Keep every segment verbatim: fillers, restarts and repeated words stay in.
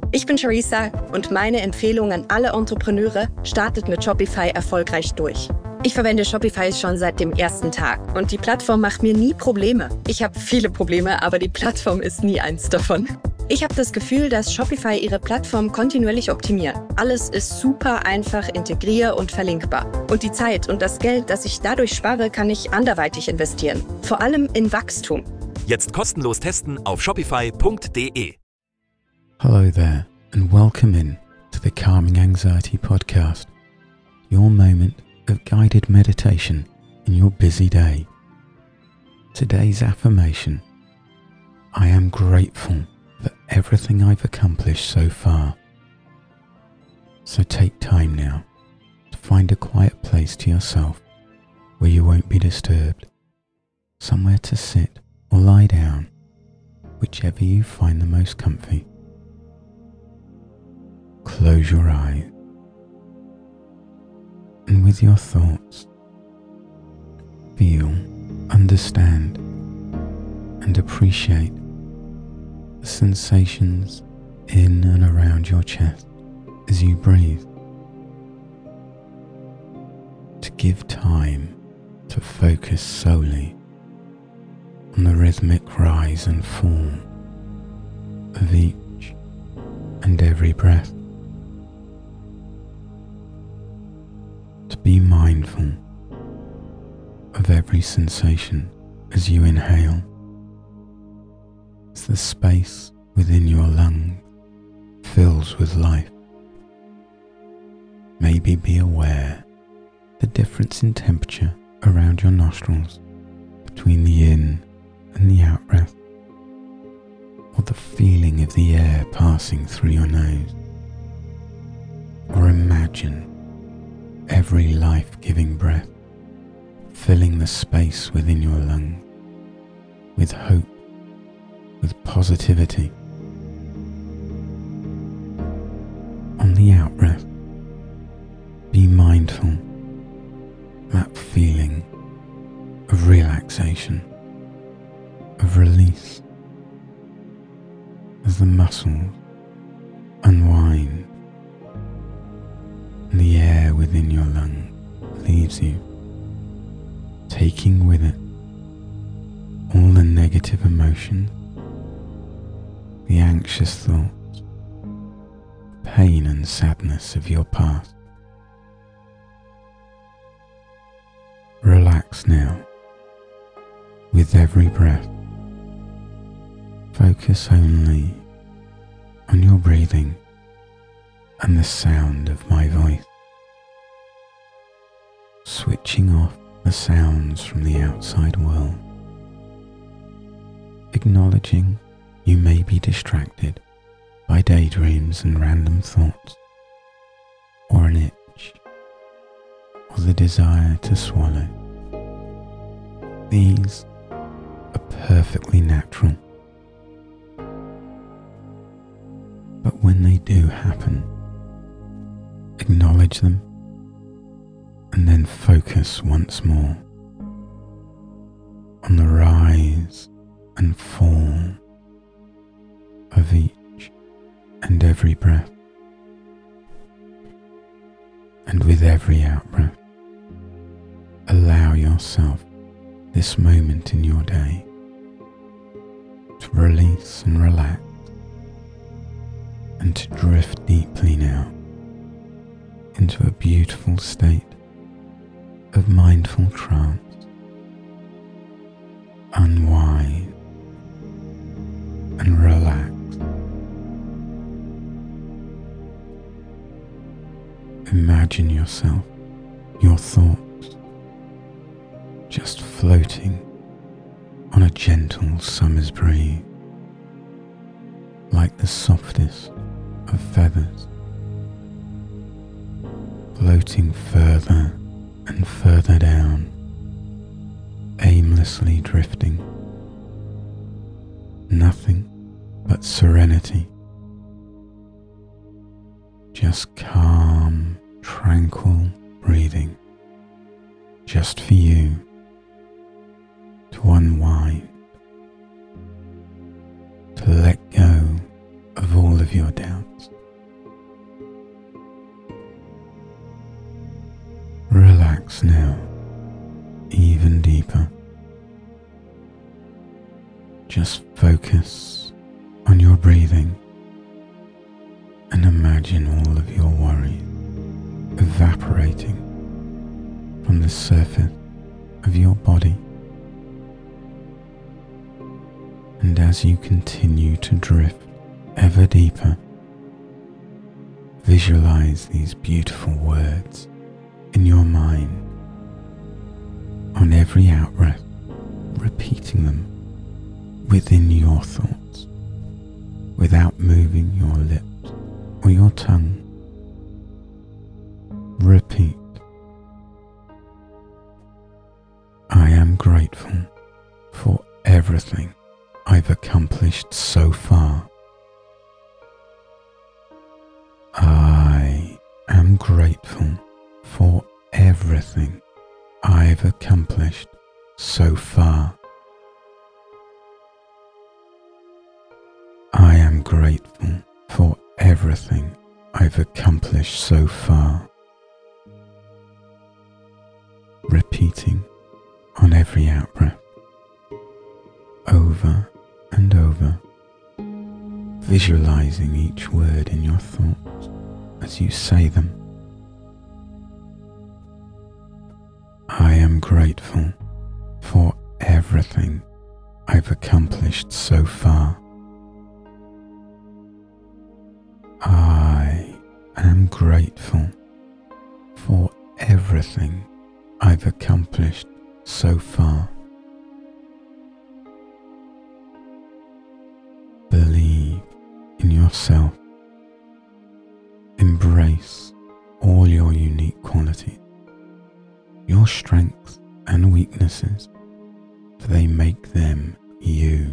Ich bin Charissa und meine Empfehlung an alle Entrepreneure: startet mit Shopify erfolgreich durch. Ich verwende Shopify schon seit dem ersten Tag und die Plattform macht mir nie Probleme. Ich habe viele Probleme, aber die Plattform ist nie eins davon. Ich habe das Gefühl, dass Shopify ihre Plattform kontinuierlich optimiert. Alles ist super einfach integrier- und verlinkbar. Und die Zeit und das Geld, das ich dadurch spare, kann ich anderweitig investieren. Vor allem in Wachstum. Jetzt kostenlos testen auf shopify punkt de. Hello there and welcome in to the Calming Anxiety Podcast, your moment of guided meditation in your busy day. Today's affirmation: I am grateful for everything I've accomplished so far. So take time now to find a quiet place to yourself where you won't be disturbed, somewhere to sit or lie down, whichever you find the most comfy. Close your eyes, and with your thoughts, feel, understand, and appreciate the sensations in and around your chest as you breathe. To give time to focus solely on the rhythmic rise and fall of each and every breath. To be mindful of every sensation as you inhale, as the space within your lungs fills with life. Maybe be aware the difference in temperature around your nostrils between the in and the out breath, or the feeling of the air passing through your nose. Or imagine every life-giving breath filling the space within your lungs with hope, with positivity. On the out-breath, be mindful that feeling of relaxation, of release, as the muscles unwind and the air within your lungs leaves you, taking with it all the negative emotions, the anxious thoughts, pain and sadness of your past. Relax now with every breath. Focus only on your breathing and the sound of my voice, switching off the sounds from the outside world, acknowledging you may be distracted by daydreams and random thoughts, or an itch, or the desire to swallow. These are perfectly natural. But when they do happen, acknowledge them and then focus once more on the rise and fall of each and every breath. And with every out-breath, allow yourself this moment in your day to release and relax, and to drift deeply now into a beautiful state of mindful trance. Unwind and relax. Imagine yourself, your thoughts, just floating on a gentle summer's breeze, like the softest of feathers, floating further and further down, aimlessly drifting. Nothing but serenity, just calm, tranquil breathing, just for you to unwind, to let go of all of your doubts. relax now, even deeper. Just focus on your breathing and imagine all of your worries evaporating from the surface of your body. And as you continue to drift ever deeper, visualize these beautiful words in your mind. On every out-breath, repeating them within your thoughts, without moving your lips or your tongue. Repeat. I am grateful for everything I've accomplished so far. I am grateful for everything I've accomplished so far. I am grateful for everything I've accomplished so far. Repeating on every out-breath, over and over, visualizing each word in your thoughts as you say them. I am grateful for everything I've accomplished so far. I am grateful for everything I've accomplished so far. Believe in yourself. Embrace all your unique qualities, your strengths and weaknesses, for they make them you.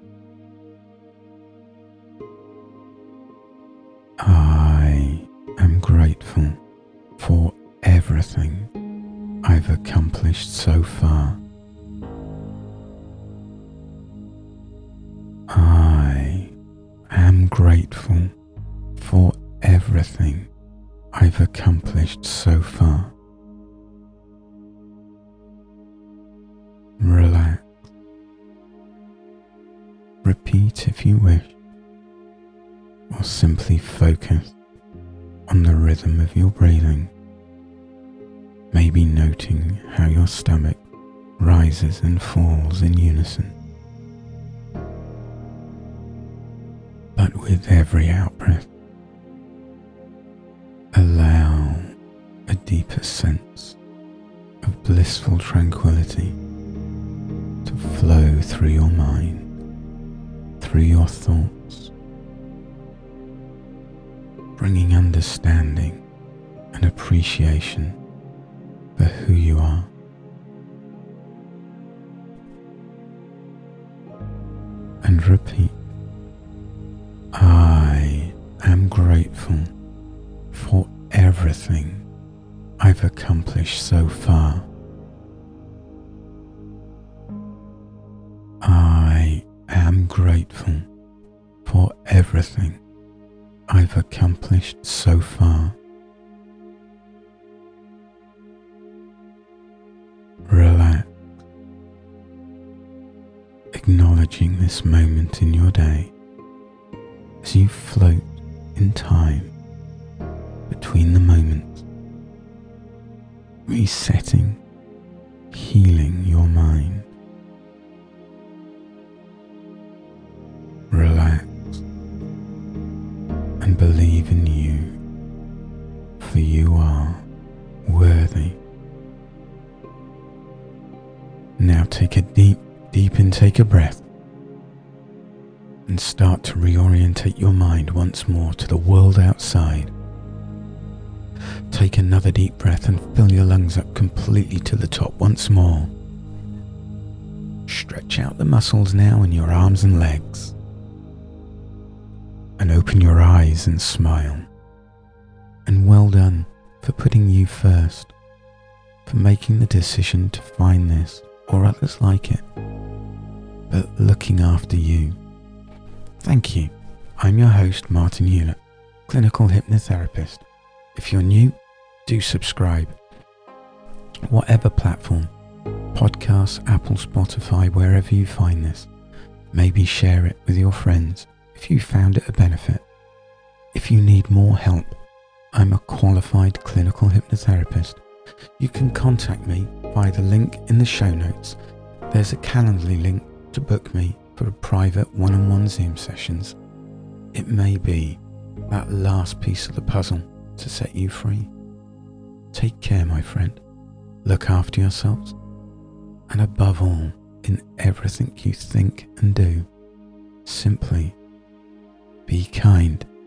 I am grateful for everything I've accomplished so far. I am grateful for everything I've accomplished so far. Relax. Repeat if you wish, or simply focus on the rhythm of your breathing, maybe noting how your stomach rises and falls in unison. But with every out-breath, allow a deeper sense of blissful tranquility to flow through your mind, through your thoughts, bringing understanding and appreciation for who you are. And repeat, I am grateful for everything I've accomplished so far. I am grateful for everything I've accomplished so far. Relax, acknowledging this moment in your day as you float in time between the moments, resetting, healing your mind. Relax and believe in you, for you are worthy. Now take a deep, deep intake of breath and start to reorientate your mind once more to the world outside. Take another deep breath and fill your lungs up completely to the top once more. Stretch out the muscles now in your arms and legs. And open your eyes and smile. And well done for putting you first, for making the decision to find this or others like it, but looking after you. Thank you. I'm your host, Martin Hewlett, clinical hypnotherapist. If you're new, do subscribe. whatever platform, podcasts, Apple, Spotify, wherever you find this. Maybe share it with your friends if you found it a benefit. If you need more help, I'm a qualified clinical hypnotherapist. You can contact me via the link in the show notes. There's a Calendly link to book me for a private one-on-one Zoom sessions. It may be that last piece of the puzzle to set you free. Take care, my friend. Look after yourselves. And above all, in everything you think and do, simply be kind.